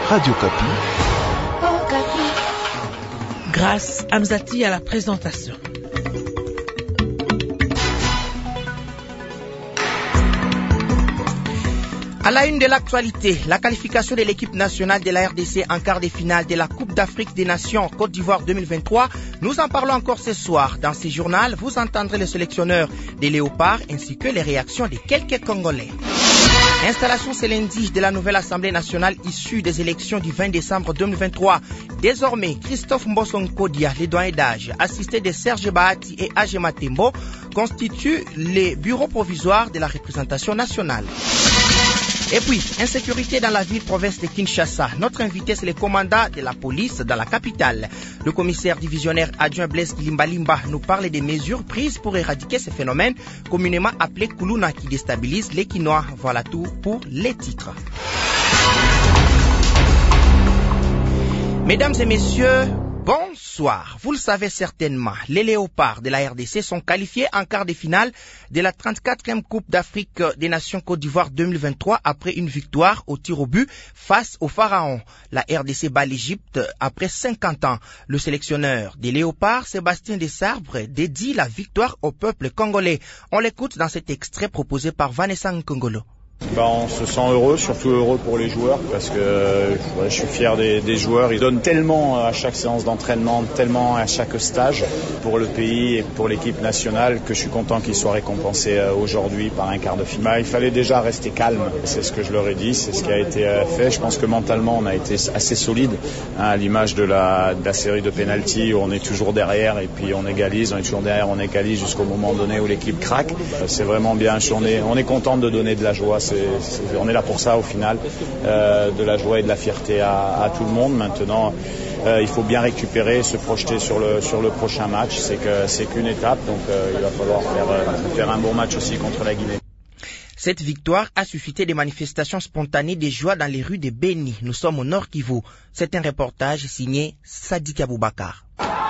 Radio Kapi. Grâce Amzati à la présentation. À la une de l'actualité, la qualification de l'équipe nationale de la RDC en quart de finale de la Coupe d'Afrique des Nations Côte d'Ivoire 2023. Nous en parlons encore ce soir. Dans ce journal, vous entendrez le sélectionneur des Léopards ainsi que les réactions de quelques Congolais. Installation ce lundi de la nouvelle Assemblée nationale issue des élections du 20 décembre 2023. Désormais, Christophe Mbosonkodia, les doyens d'âge, assisté de Serge Bahati et Agema Tembo, constituent les bureaux provisoires de la représentation nationale. Et puis, insécurité dans la ville-province de Kinshasa. Notre invité, c'est le commandant de la police dans la capitale. Le commissaire divisionnaire adjoint Blaise Limbalimba nous parle des mesures prises pour éradiquer ce phénomène communément appelé Kuluna qui déstabilise les Kinois. Voilà tout pour les titres. Mesdames et messieurs, bonsoir. Vous le savez certainement, les Léopards de la RDC sont qualifiés en quart de finale de la 34e Coupe d'Afrique des Nations Côte d'Ivoire 2023 après une victoire au tir au but face au Pharaon. La RDC bat l'Égypte après 50 ans. Le sélectionneur des Léopards, Sébastien Desarbre, dédie la victoire au peuple congolais. On l'écoute dans cet extrait proposé par Vanessa Nkongolo. On se sent heureux, surtout heureux pour les joueurs parce que je suis fier des joueurs. Ils donnent tellement à chaque séance d'entraînement, tellement à chaque stage pour le pays et pour l'équipe nationale que je suis content qu'ils soient récompensés aujourd'hui par un quart de finale. Il fallait déjà rester calme, c'est ce que je leur ai dit, c'est ce qui a été fait. Je pense que mentalement on a été assez solide, à l'image de la série de pénaltys où on est toujours derrière et puis on égalise, on est toujours derrière, on égalise jusqu'au moment donné où l'équipe craque. C'est vraiment bien, on est content de donner de la joie. On est là pour ça au final, de la joie et de la fierté à tout le monde. Maintenant, il faut bien récupérer, se projeter sur le prochain match. C'est qu'une étape, donc il va falloir faire un bon match aussi contre la Guinée. Cette victoire a suscité des manifestations spontanées de joie dans les rues de Beni. Nous sommes au Nord Kivu. C'est un reportage signé Sadik Aboubakar.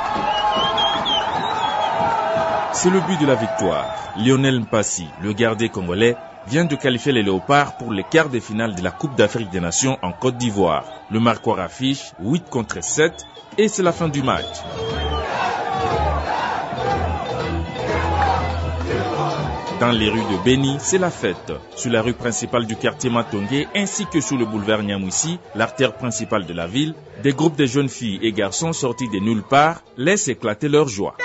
C'est le but de la victoire. Lionel Mpassi, le gardien congolais, vient de qualifier les Léopards pour les quarts de finale de la Coupe d'Afrique des Nations en Côte d'Ivoire. Le marqueur affiche 8-7 et c'est la fin du match. Dans les rues de Beni, c'est la fête. Sur la rue principale du quartier Matongé ainsi que sur le boulevard Nyamwisi, l'artère principale de la ville, des groupes de jeunes filles et garçons sortis de nulle part laissent éclater leur joie.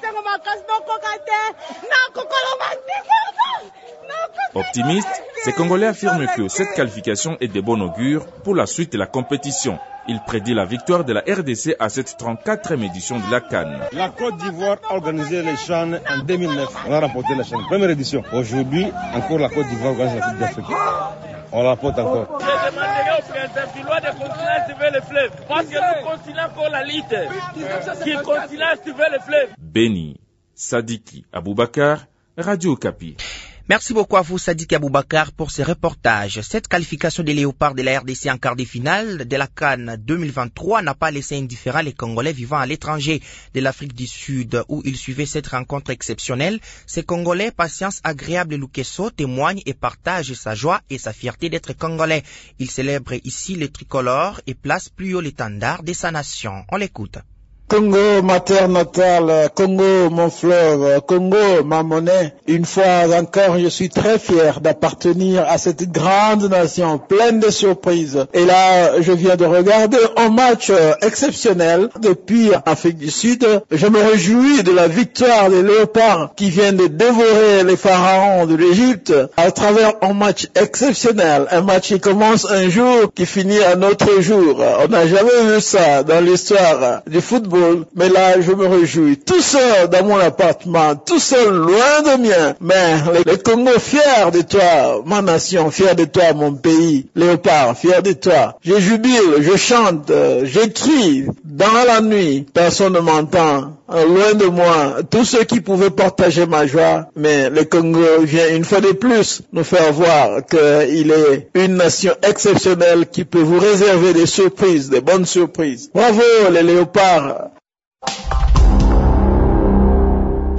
Optimiste, ces Congolais affirment que cette qualification est de bon augure pour la suite de la compétition. Il prédit la victoire de la RDC à cette 34e édition de la CAN. La Côte d'Ivoire a organisé les CHAN en 2009. On a remporté la CHAN, première édition. Aujourd'hui, encore la Côte d'Ivoire organise la Coupe d'Afrique. On la porte encore. Je demanderai au président du loi de continuer à suivre le fleuve. Parce que nous continuons encore la lutte. Qu'il continue à suivre le fleuve. Beni, Sadiki Aboubakar, Radio Kapi. Merci beaucoup à vous, Sadik Aboubakar, pour ce reportage. Cette qualification des Léopards de la RDC en quart de finale de la CAN 2023 n'a pas laissé indifférents les Congolais vivant à l'étranger de l'Afrique du Sud, où ils suivaient cette rencontre exceptionnelle. Ces Congolais, patience agréable Lukeso, témoignent et partagent sa joie et sa fierté d'être Congolais. Ils célèbrent ici le tricolore et placent plus haut l'étendard de sa nation. On l'écoute. Congo, ma terre natale, Congo, mon fleuve, Congo, ma monnaie. Une fois encore, je suis très fier d'appartenir à cette grande nation pleine de surprises. Et là, je viens de regarder un match exceptionnel depuis l'Afrique du Sud. Je me réjouis de la victoire des Léopards qui viennent de dévorer les pharaons de l'Égypte à travers un match exceptionnel. Un match qui commence un jour, qui finit un autre jour. On n'a jamais vu ça dans l'histoire du football. Mais là, je me réjouis. Tout seul dans mon appartement, tout seul loin de mien. Mais les Congo, fiers de toi, ma nation, fiers de toi, mon pays. Léopard, fiers de toi. Je jubile, je chante, j'écris dans la nuit. Personne ne m'entend. Loin de moi, tous ceux qui pouvaient partager ma joie. Mais le Congo vient une fois de plus nous faire voir qu'il est une nation exceptionnelle qui peut vous réserver des surprises, des bonnes surprises. Bravo les Léopards.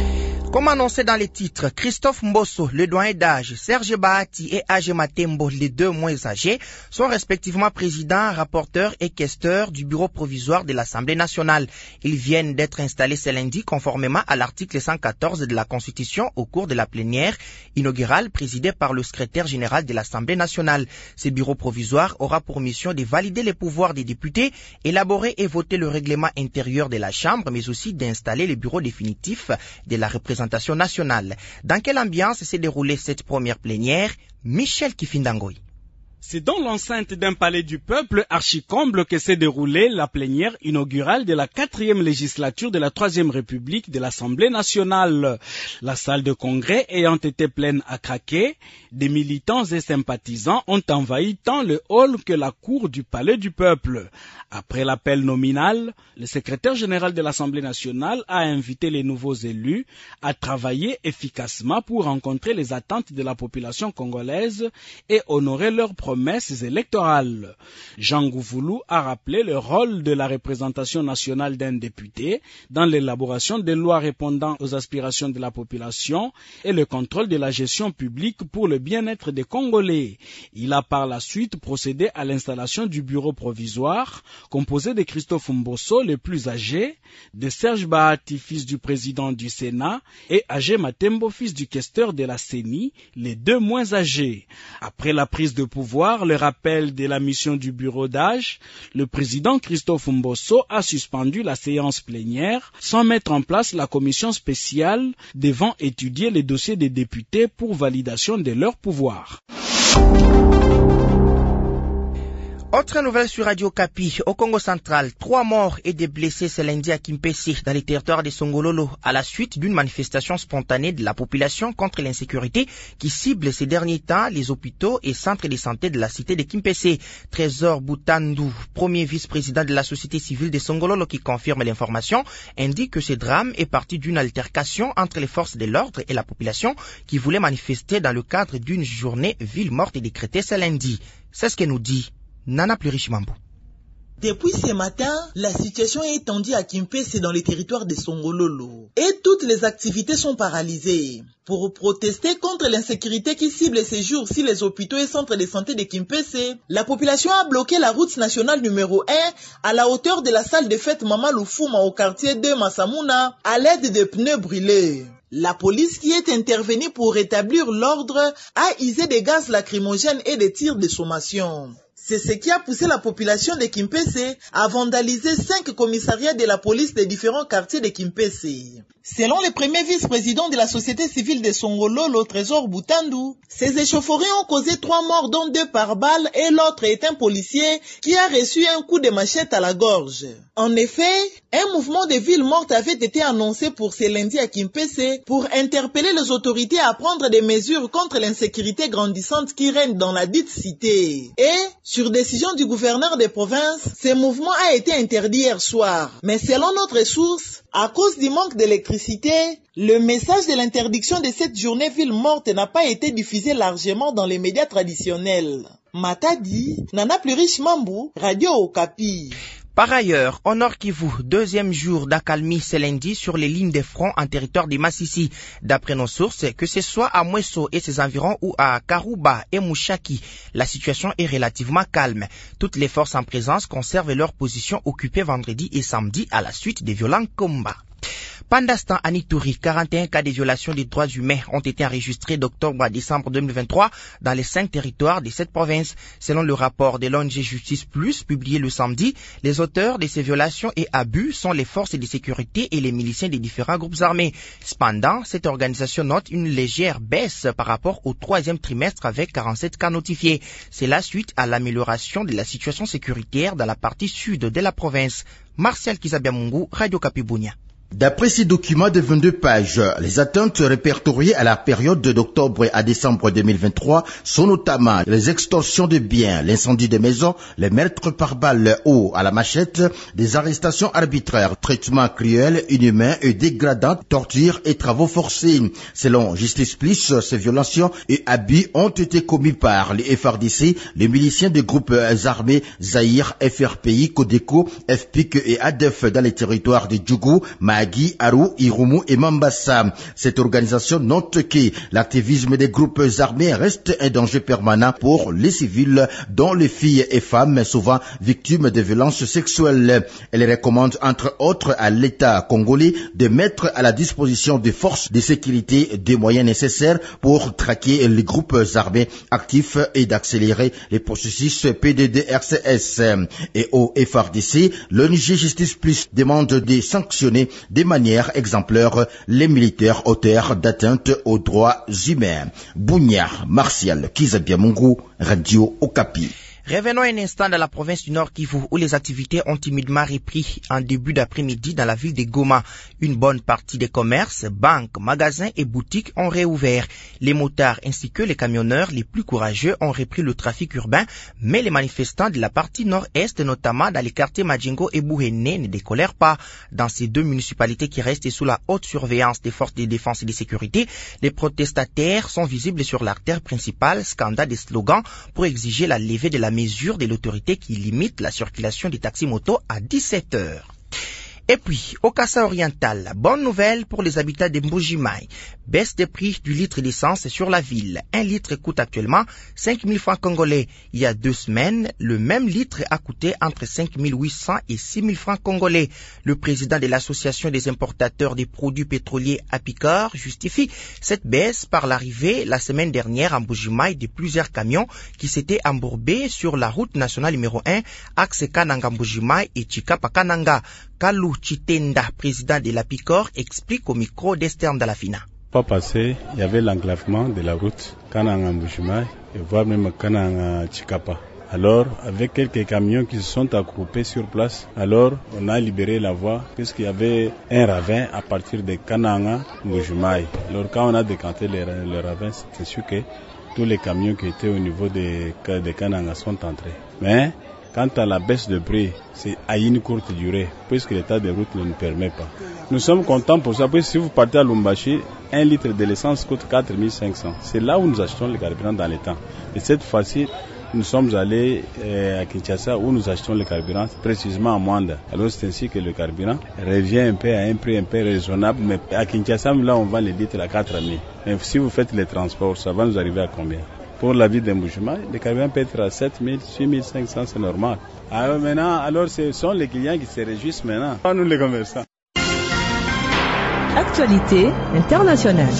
Comme annoncé dans les titres, Christophe Mbosso, le doyen d'âge, Serge Bahati et Agé Matembo, les deux moins âgés, sont respectivement présidents, rapporteurs et questeurs du bureau provisoire de l'Assemblée nationale. Ils viennent d'être installés ce lundi conformément à l'article 114 de la Constitution au cours de la plénière inaugurale présidée par le secrétaire général de l'Assemblée nationale. Ce bureau provisoire aura pour mission de valider les pouvoirs des députés, élaborer et voter le règlement intérieur de la Chambre, mais aussi d'installer le bureau définitif de la représentation nationale. Dans quelle ambiance s'est déroulée cette première plénière? Michel Kifindangoy. C'est dans l'enceinte d'un palais du peuple archi-comble que s'est déroulée la plénière inaugurale de la 4e législature de la 3e République de l'Assemblée nationale. La salle de congrès ayant été pleine à craquer, des militants et sympathisants ont envahi tant le hall que la cour du palais du peuple. Après l'appel nominal, le secrétaire général de l'Assemblée nationale a invité les nouveaux élus à travailler efficacement pour rencontrer les attentes de la population congolaise et honorer leurs promesses électorales. Jean Gouvoulou a rappelé le rôle de la représentation nationale d'un député dans l'élaboration des lois répondant aux aspirations de la population et le contrôle de la gestion publique pour le bien-être des Congolais. Il a par la suite procédé à l'installation du bureau provisoire composé de Christophe Mbosso, le plus âgé, de Serge Bahati, fils du président du Sénat, et Agé Matembo, fils du questeur de la CENI, les deux moins âgés. Après la prise de pouvoir, le rappel de la mission du bureau d'âge, le président Christophe Mbosso a suspendu la séance plénière sans mettre en place la commission spéciale devant étudier les dossiers des députés pour validation de leur pouvoir. Autre nouvelle sur Radio Kapi. Au Congo central, 3 morts et des blessés ce lundi à Kimpese, dans les territoires de Songololo, à la suite d'une manifestation spontanée de la population contre l'insécurité qui cible ces derniers temps les hôpitaux et centres de santé de la cité de Kimpese. Trésor Boutandou, premier vice-président de la société civile de Songololo qui confirme l'information, indique que ce drame est parti d'une altercation entre les forces de l'ordre et la population qui voulait manifester dans le cadre d'une journée ville morte décrétée ce lundi. C'est ce que nous dit Nana Plurichimambo. Depuis ce matin, la situation est tendue à Kimpese dans les territoires de Songololo et toutes les activités sont paralysées. Pour protester contre l'insécurité qui cible ces jours-ci les hôpitaux et centres de santé de Kimpese, la population a bloqué la route nationale numéro 1 à la hauteur de la salle de fête Mama Lufuma au quartier de Massamuna à l'aide de pneus brûlés. La police qui est intervenue pour rétablir l'ordre a usé des gaz lacrymogènes et des tirs de sommation. C'est ce qui a poussé la population de Kimpese à vandaliser 5 commissariats de la police des différents quartiers de Kimpese. Selon le premier vice-président de la société civile de Songololo, Trésor Boutandou, ces échauffourées ont causé 3 morts dont 2 par balle et l'autre est un policier qui a reçu un coup de machette à la gorge. En effet, un mouvement de ville morte avait été annoncé pour ce lundi à Kimpese pour interpeller les autorités à prendre des mesures contre l'insécurité grandissante qui règne dans la dite cité. Et, sur décision du gouverneur des provinces, ce mouvement a été interdit hier soir. Mais selon notre source, à cause du manque d'électricité, le message de l'interdiction de cette journée ville morte n'a pas été diffusé largement dans les médias traditionnels. Matadi, Nana Plurichimambo, Radio Okapi. Par ailleurs, au Nord Kivu, 2e jour d'accalmie ce lundi sur les lignes de front en territoire de Massissi. D'après nos sources, que ce soit à Mweso et ses environs ou à Karouba et Mouchaki, la situation est relativement calme. Toutes les forces en présence conservent leur position occupée vendredi et samedi à la suite des violents combats. Pendant ce temps, à Ituri, 41 cas de violation des droits humains ont été enregistrés d'octobre à décembre 2023 dans les 5 territoires de cette province. Selon le rapport de l'ONG Justice Plus publié le samedi, les auteurs de ces violations et abus sont les forces de sécurité et les miliciens des différents groupes armés. Cependant, cette organisation note une légère baisse par rapport au 3e trimestre avec 47 cas notifiés. C'est la suite à l'amélioration de la situation sécuritaire dans la partie sud de la province. Martial Kizabiamungu, Radio Kapi Bunia. D'après ces documents de 22 pages, les atteintes répertoriées à la période d'octobre à décembre 2023 sont notamment les extorsions de biens, l'incendie de maisons, les meurtres par balle ou à la machette, des arrestations arbitraires, traitements cruels, inhumains et dégradants, tortures et travaux forcés. Selon Justice Plus, ces violations et abus ont été commis par les FRDC, les miliciens des groupes armés Zaïre, FRPI, Codeco, FPIC et ADEF dans les territoires de Djougou, Mahagi, Aru, Irumu et Mambasa. Cette organisation note que l'activisme des groupes armés reste un danger permanent pour les civils, dont les filles et femmes souvent victimes de violences sexuelles. Elle recommande entre autres à l'État congolais de mettre à la disposition des forces de sécurité des moyens nécessaires pour traquer les groupes armés actifs et d'accélérer les processus PDD-RCS. Et au FRDC, l'ONG Justice Plus demande de sanctionner de manière exemplaire les militaires auteurs d'atteinte aux droits humains. Bounia, Martial, Kizabiamungu, Radio Okapi. Revenons un instant dans la province du Nord Kivu où les activités ont timidement repris en début d'après-midi dans la ville de Goma. Une bonne partie des commerces, banques, magasins et boutiques ont réouvert. Les motards ainsi que les camionneurs les plus courageux ont repris le trafic urbain, mais les manifestants de la partie nord-est, notamment dans les quartiers Majingo et Bouhéné, ne décolèrent pas. Dans ces deux municipalités qui restent sous la haute surveillance des forces de défense et de sécurité, les protestataires sont visibles sur l'artère principale, scandant des slogans pour exiger la levée de la mesure de l'autorité qui limite la circulation des taxis-motos à 17 heures. Et puis, au Kassa oriental, bonne nouvelle pour les habitants de Mbuji-Mayi. Baisse des prix du litre d'essence sur la ville. Un litre coûte actuellement 5 000 francs congolais. Il y a 2 semaines, le même litre a coûté entre 5 800 et 6 000 francs congolais. Le président de l'association des importateurs des produits pétroliers Apicor justifie cette baisse par l'arrivée la semaine dernière à Mbuji-Mayi de plusieurs camions qui s'étaient embourbés sur la route nationale numéro 1, axe Kananga-Mbuji-Mayi et Chikapa-Kananga. Kalou Chitenda, président de l'Apicor, explique au micro d'Esther Dalafina. Pas passé, il y avait l'enclavement de la route Kananga-Mbuji-Mayi et voire même Kananga-Chikapa. Alors, avec quelques camions qui se sont accroupés sur place, alors on a libéré la voie puisqu'il y avait un ravin à partir de Kananga-Mbuji-Mayi. Alors quand on a décanté le ravin, c'est sûr que tous les camions qui étaient au niveau de Kananga sont entrés. Mais quant à la baisse de prix, c'est à une courte durée, puisque l'état de route ne nous permet pas. Nous sommes contents pour ça, parce que si vous partez à Lumbashi, 1 litre de l'essence coûte 4 500. C'est là où nous achetons le carburant dans les temps. Et cette fois-ci, nous sommes allés à Kinshasa où nous achetons le carburant précisément à Mwanda. Alors c'est ainsi que le carburant revient un peu à un prix un peu raisonnable, mais à Kinshasa, là on vend les litres à 4 000. Mais si vous faites les transports, ça va nous arriver à combien? Pour la ville d'Mbuji-Mayi, le carburant peut être à 7 000, 6 500, c'est normal. Alors maintenant, ce sont les clients qui se réjouissent maintenant, pas nous les commerçants. Actualité internationale.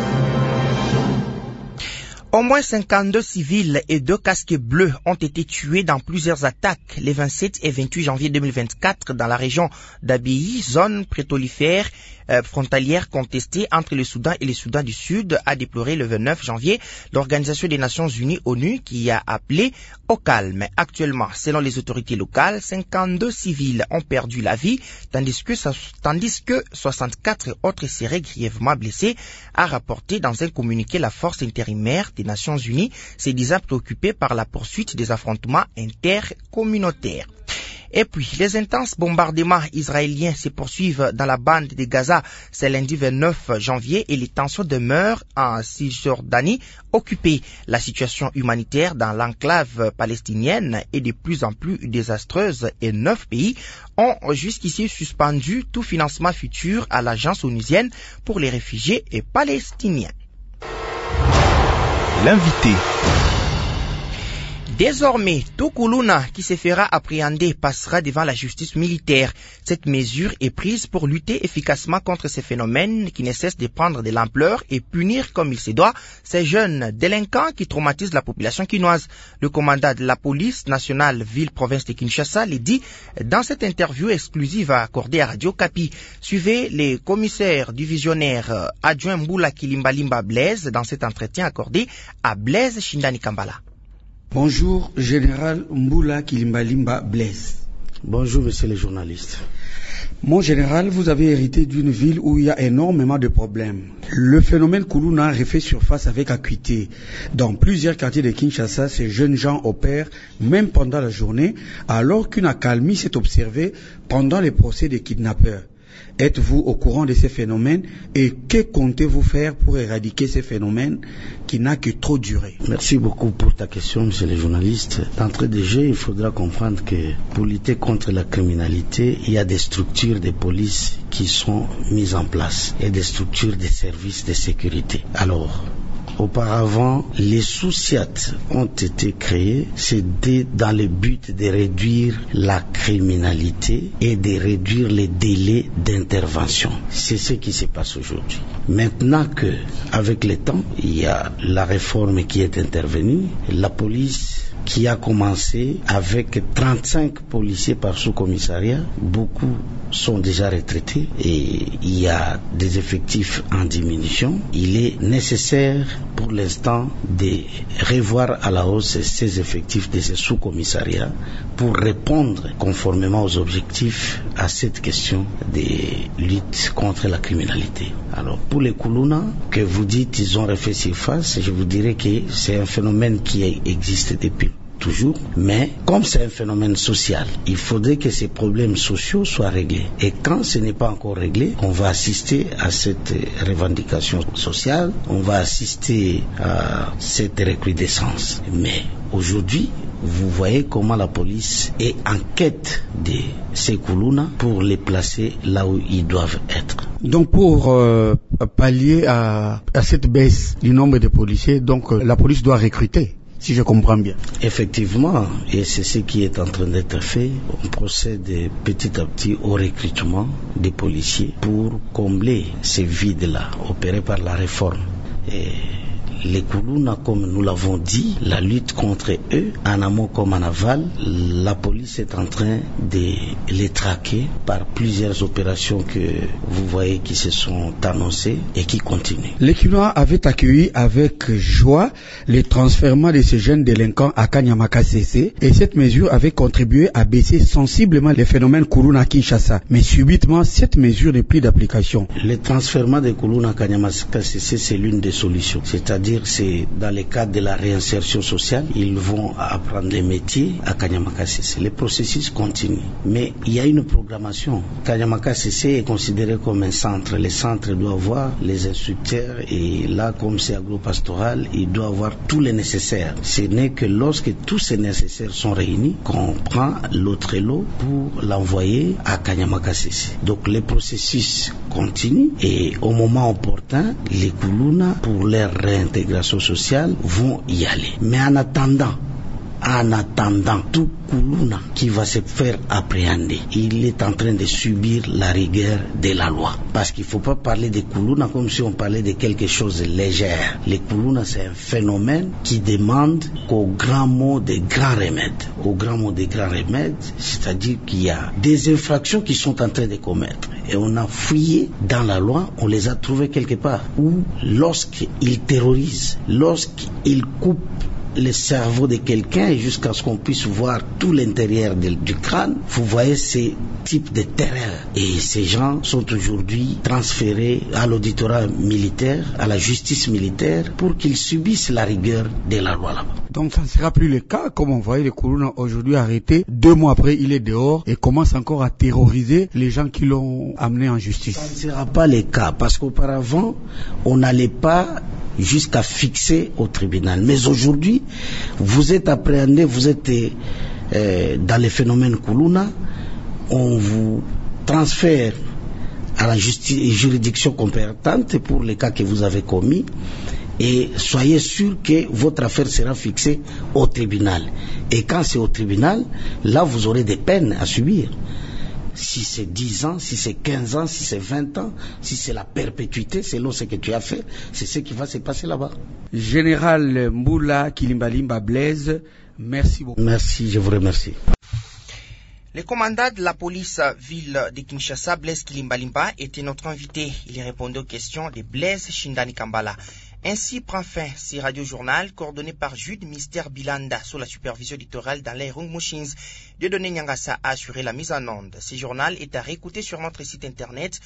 Au moins 52 civils et 2 casques bleus ont été tués dans plusieurs attaques les 27 et 28 janvier 2024 dans la région d'Abiy, zone pétrolifère frontalière contestée entre le Soudan et le Soudan du Sud, a déploré le 29 janvier l'Organisation des Nations Unies ONU qui a appelé au calme. Actuellement, selon les autorités locales, 52 civils ont perdu la vie, tandis que 64 autres seraient grièvement blessés, a rapporté dans un communiqué la force intérimaire des Nations Unies, se disant préoccupée par la poursuite des affrontements intercommunautaires. Et puis, les intenses bombardements israéliens se poursuivent dans la bande de Gaza ce lundi 29 janvier et les tensions demeurent en Cisjordanie occupée. La situation humanitaire dans l'enclave palestinienne est de plus en plus désastreuse et 9 pays ont jusqu'ici suspendu tout financement futur à l'agence onusienne pour les réfugiés et palestiniens. L'invité. Désormais, tout Koulouna qui se fera appréhender passera devant la justice militaire. Cette mesure est prise pour lutter efficacement contre ces phénomènes qui ne cessent de prendre de l'ampleur et punir comme il se doit ces jeunes délinquants qui traumatisent la population quinoise. Le commandant de la police nationale ville-province de Kinshasa l'a dit dans cette interview exclusive accordée à Radio Kapi. Suivez les commissaires divisionnaires adjoint Mboula Kilimbalimba Blaise dans cet entretien accordé à Blaise Shindani Kambala. Bonjour, général Mboula Kilimbalimba Blaise. Bonjour, monsieur le journaliste. Mon général, vous avez hérité d'une ville où il y a énormément de problèmes. Le phénomène Koulouna refait surface avec acuité. Dans plusieurs quartiers de Kinshasa, ces jeunes gens opèrent même pendant la journée, alors qu'une accalmie s'est observée pendant les procès des kidnappeurs. Êtes-vous au courant de ces phénomènes et que comptez-vous faire pour éradiquer ces phénomènes qui n'a que trop duré? Merci beaucoup pour ta question, monsieur le journaliste. D'entrée de jeu, il faudra comprendre que pour lutter contre la criminalité, il y a des structures de police qui sont mises en place et des structures de services de sécurité. Alors, auparavant, les SOUCIAT ont été créés, c'était dans le but de réduire la criminalité et de réduire les délais d'intervention. C'est ce qui se passe aujourd'hui. Maintenant que, avec le temps, il y a la réforme qui est intervenue, la police qui a commencé avec 35 policiers par sous-commissariat. Beaucoup sont déjà retraités et il y a des effectifs en diminution. Il est nécessaire pour l'instant de revoir à la hausse ces effectifs de ces sous-commissariats pour répondre conformément aux objectifs à cette question de lutte contre la criminalité. Alors pour les Koulouna, que vous dites ils ont refait surface, je vous dirais que c'est un phénomène qui existe depuis toujours, mais comme c'est un phénomène social, il faudrait que ces problèmes sociaux soient réglés. Et quand ce n'est pas encore réglé, on va assister à cette revendication sociale, on va assister à cette recrudescence. Mais aujourd'hui, vous voyez comment la police est en quête de ces Koulouna pour les placer là où ils doivent être. Donc pour pallier à cette baisse du nombre de policiers, donc la police doit recruter, si je comprends bien. Effectivement, et c'est ce qui est en train d'être fait. On procède petit à petit au recrutement des policiers pour combler ces vides-là opérés par la réforme. Et les Koulouna, comme nous l'avons dit, la lutte contre eux, en amont comme en aval, la police est en train de les traquer par plusieurs opérations que vous voyez qui se sont annoncées et qui continuent. Les Koulouna avaient accueilli avec joie les transfèrements de ces jeunes délinquants à Kanyamaka CC et cette mesure avait contribué à baisser sensiblement les phénomènes Koulouna Kinshasa. Mais subitement, cette mesure n'est plus d'application. Le transfèrement des Koulouna à Kanyamaka CC, c'est l'une des solutions. C'est-à-dire c'est dans le cadre de la réinsertion sociale, ils vont apprendre les métiers à Kanyamaka CC. Le processus continue. Mais il y a une programmation. Kanyamaka CC est considéré comme un centre. Le centre doit avoir les instructeurs et là, comme c'est agro-pastoral, il doit avoir tout le nécessaire. Ce n'est que lorsque tous ces nécessaires sont réunis qu'on prend l'autre lot pour l'envoyer à Kanyamaka CC. Donc le processus continue et au moment opportun, les Koulouna, pour leur réintégration sociale, vont y aller. Mais en attendant, tout Koulouna qui va se faire appréhender, il est en train de subir la rigueur de la loi. Parce qu'il ne faut pas parler de Koulouna comme si on parlait de quelque chose de léger. Les Koulouna, c'est un phénomène qui demande qu'au grand mot des grands remèdes. Au grand mot des grands remèdes, c'est-à-dire qu'il y a des infractions qui sont en train de commettre. Et on a fouillé dans la loi, on les a trouvées quelque part. Où lorsqu'ils terrorisent, lorsqu'ils coupent le cerveau de quelqu'un jusqu'à ce qu'on puisse voir tout l'intérieur du crâne, vous voyez ces types de terreur. Et ces gens sont aujourd'hui transférés à l'auditorat militaire, à la justice militaire, pour qu'ils subissent la rigueur de la loi là-bas. Donc ça ne sera plus le cas, comme on voyait les Koulouna aujourd'hui arrêtés. 2 mois après, il est dehors et commence encore à terroriser les gens qui l'ont amené en justice. Ça ne sera pas le cas, parce qu'auparavant, on n'allait pas jusqu'à fixer au tribunal. Mais aujourd'hui, vous êtes appréhendé, vous êtes dans les phénomènes Koulouna, on vous transfère à la juridiction compétente pour les cas que vous avez commis et soyez sûr que votre affaire sera fixée au tribunal. Et quand c'est au tribunal, là vous aurez des peines à subir. Si c'est 10 ans, si c'est 15 ans, si c'est 20 ans, si c'est la perpétuité, selon ce que tu as fait, c'est ce qui va se passer là-bas. Général Mboula Kilimbalimba Blaise, merci beaucoup. Merci, je vous remercie. Le commandant de la police ville de Kinshasa, Blaise Kilimbalimba, était notre invité. Il répondait aux questions de Blaise Shindani Kambala. Ainsi prend fin ce radio-journal coordonné par Jude Mister Bilanda sous la supervision éditoriale dans les Rung Machines. Dieudonné Nyangasa a assuré la mise en onde. Ce journal est à réécouter sur notre site internet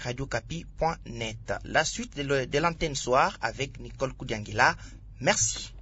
www.radiocapi.net. La suite de l'antenne soir avec Nicole Koudiangila. Merci.